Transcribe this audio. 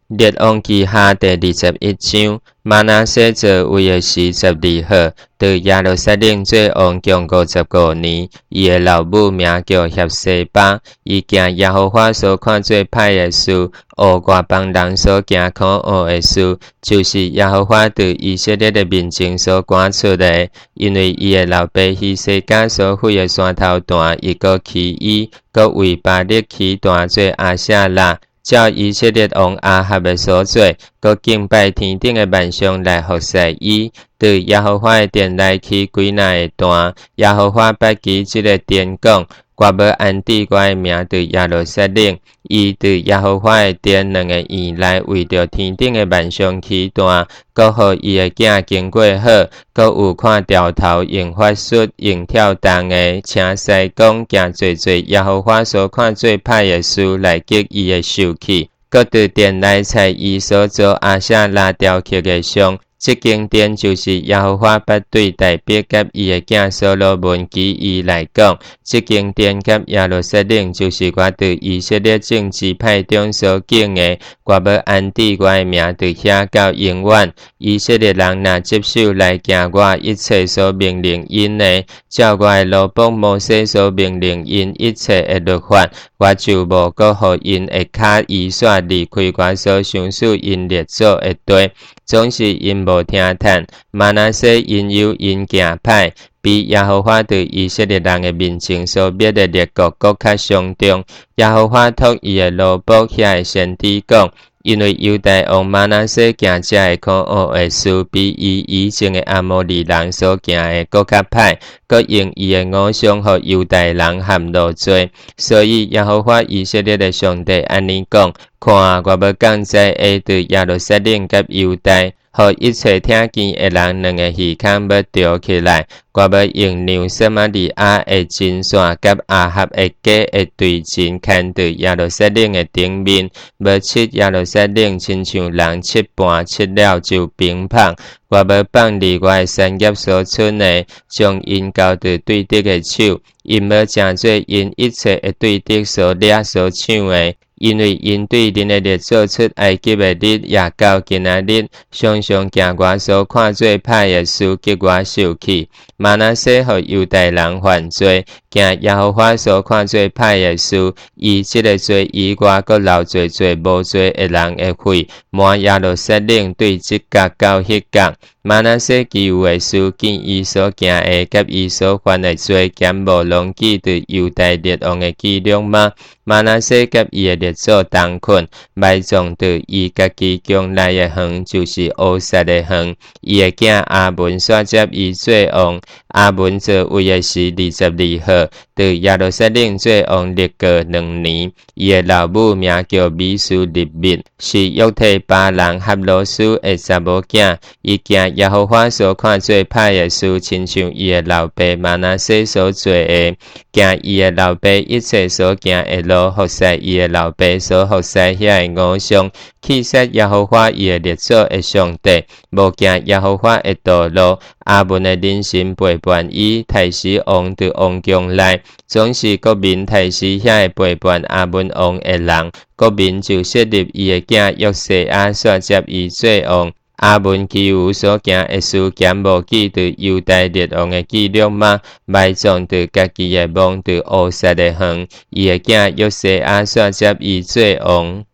列王记下第21章，玛拿西做位的是12号，在耶路撒冷做王共55年。伊的老母名叫赫西巴，伊行耶和华所看做歹的事，学外邦人所行可恶的事，就是耶和华对以色列的面前所赶出的。因为伊的老爸希西家所毁的山头坛，伊个起伊，个为巴力起坛做阿舍拉。照以色列王亞哈的所做，佮敬拜天頂的萬象來服侍伊，對耶和華的殿內起幾那的壇，耶和華捌記這個殿講，我要安置我的名對耶路撒冷，伊對耶和華的殿2個院內為着天頂的萬象起壇，佮互伊的囝經過好，佮有看掉頭用法術用跳動的，請西講行做耶和華所看做歹的事來激伊的受氣，佮對殿內採伊所做阿舍拉雕刻的像。這間殿就是耶和華捌對大衛甲伊的囝所羅門記伊來講，這間殿甲耶路撒冷就是我對以色列眾支派中所敬的，我要安置我的名對遐到永遠。以色列人若接受來行我一切所命令因的，照我的羅卜摩西所命令因一切的律法，我就無閣互因的腳移煞離開我所相屬因列祖的地。總是因無聽嘆，瑪拿西因有因行歹，比耶和華對以色列人的面前所滅的列國更較傷重。耶和華託伊的奴僕遐的先知講，因為猶大王瑪拿西行這的可惡的事，比伊以前的亞摩利人所行的更較歹，佮用伊的偶像予猶大人陷落罪。所以耶和華以色列的上帝安尼講。看，我要降在下對耶路撒冷甲猶大，予一切聽見的人2個耳孔要著起來。我要用讓撒瑪利亞的真線甲亞哈的假的對陣牽在耶路撒冷的頂面，要切耶路撒冷，親像人切盤，切了就平放。我要放離我的產業所存的，將因交在對敵的手，因要誠做因一切的對敵所掠所搶的。因為因對恁的列祖出埃及的日，也到今仔日，常常行我所看做歹的事，激我受氣。瑪拿西予猶大人犯罪，行耶和華所看做歹的事，伊這個罪以外，閣留做無罪的人的血，滿耶路撒冷對這角到迄角。瑪拿西其餘的事，見伊所行的，甲伊所犯的罪，減無攏記對猶大列王的記錄嗎？瑪拿西甲伊的列祖同捆，埋葬在伊家己宮內的園，就是烏撒的園。伊的囝亞文煞接伊做王，亞文做位的是22號，在耶路撒冷做王歷過2年。伊的老母名叫米書利密，是約提巴人哈羅斯的查某囝。伊行耶和華所看做歹的事，親像伊的老爸瑪拿西所做的，行伊的老爸一切所行的路，服侍伊的老爸所服侍遐的偶像，棄殺耶和華伊的列祖的上帝，無行耶和華的道路。亞文的人心背叛伊，太史王在王宮內，總是國民太史遐的背叛亞文王的人，國民就設立伊的囝約西亞煞接伊做王。亞文其餘所行的事，減無記對猶大列王的記錄嗎？埋葬對家己的墓，對烏撒的園，伊的囝約西亞煞接伊做王。